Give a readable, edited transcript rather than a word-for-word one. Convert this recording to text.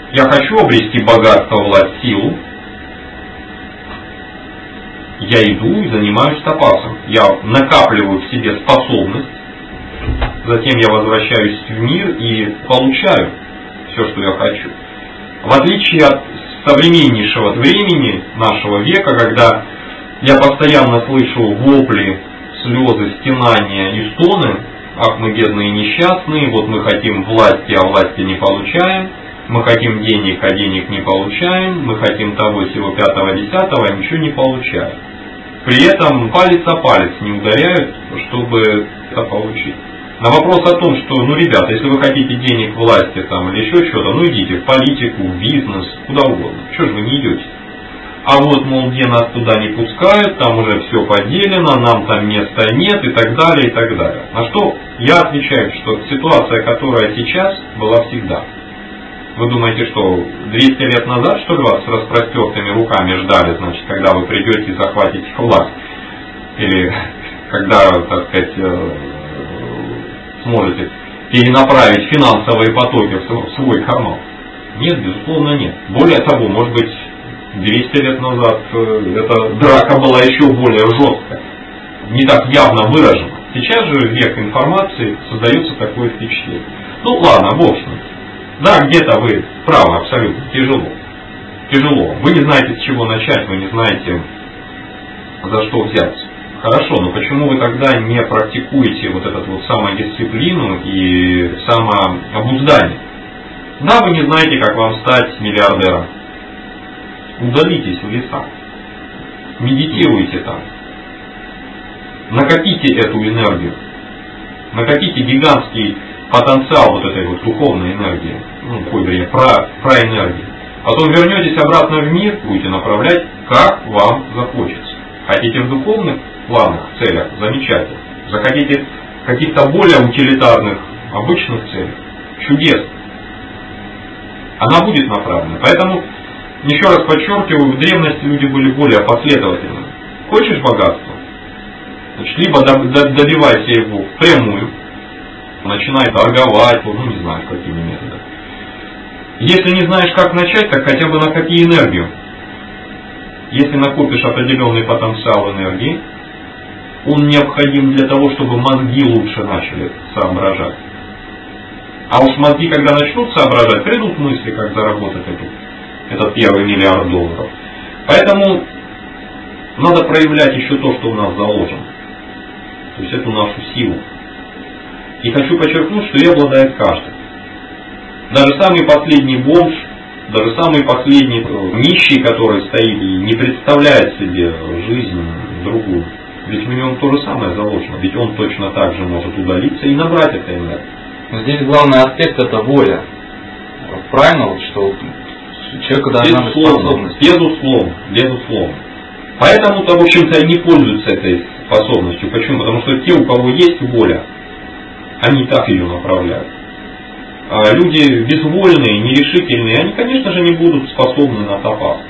Я хочу обрести богатство, власть, силу. Я иду и занимаюсь тапасом. Я накапливаю в себе способность. Затем я возвращаюсь в мир и получаю все, что я хочу. В отличие от современнейшего времени нашего века, когда я постоянно слышу вопли, слезы, стенания и стоны: ах, мы бедные и несчастные, вот мы хотим власти, а власти не получаем, мы хотим денег, а денег не получаем, мы хотим того, сего, пятого, десятого, а ничего не получаем. При этом палец о палец не ударяют, чтобы это получить. На вопрос о том, что, ребята, если вы хотите денег, власти там, или еще что-то, идите в политику, в бизнес, куда угодно. Чего же вы не идете? А вот, мол, где нас туда не пускают, там уже все поделено, нам там места нет и так далее, и так далее. На что я отвечаю, что ситуация, которая сейчас, была всегда. Вы думаете, что 200 лет назад, что ли, вас с распростертыми руками ждали, значит, когда вы придете и захватите власть? Или когда, так сказать, сможете перенаправить финансовые потоки в свой карман? Нет, безусловно, нет. Более того, может быть, 200 лет назад эта драка была еще более жесткая, не так явно выражена. Сейчас же век информации, создается такое впечатление. Ладно, бог с ним. Да, где-то вы правы, абсолютно, тяжело. Тяжело. Вы не знаете, с чего начать, вы не знаете, за что взяться. Хорошо, но почему вы тогда не практикуете вот эту самодисциплину и самообуздание? Да, вы не знаете, как вам стать миллиардером. Удалитесь в леса. Медитируйте там. Накопите эту энергию. Накопите гигантский потенциал вот этой духовной энергии. Про энергию. Потом вернетесь обратно в мир, будете направлять, как вам захочется. Хотите в духовных планах, целях, замечательно. Захотите в каких-то более утилитарных, обычных целях, чудесно. Она будет направлена. Поэтому, еще раз подчеркиваю, в древности люди были более последовательны. Хочешь богатства? Значит, либо добивайся его впрямую, начинай торговать, не знаю, какими методами. Если не знаешь, как начать, так хотя бы накопи энергию. Если накопишь определенный потенциал энергии, он необходим для того, чтобы мозги лучше начали соображать. А уж мозги, когда начнут соображать, придут мысли, как заработать этот первый $1 миллиард. Поэтому надо проявлять еще то, что у нас заложено. То есть эту нашу силу. И хочу подчеркнуть, что ее обладает каждый. Даже самый последний бомж, даже самый последний нищий, который стоит и не представляет себе жизнь другую. Ведь в нем то же самое заложено. Ведь он точно так же может удалиться и набрать это энергию. Но здесь главный аспект — это воля. Правильно, что человеку должна быть способность? Безусловно. Поэтому-то, в общем-то, и не пользуются этой способностью. Почему? Потому что те, у кого есть воля, они так ее направляют. А люди безвольные, нерешительные, они, конечно же, не будут способны на тапас.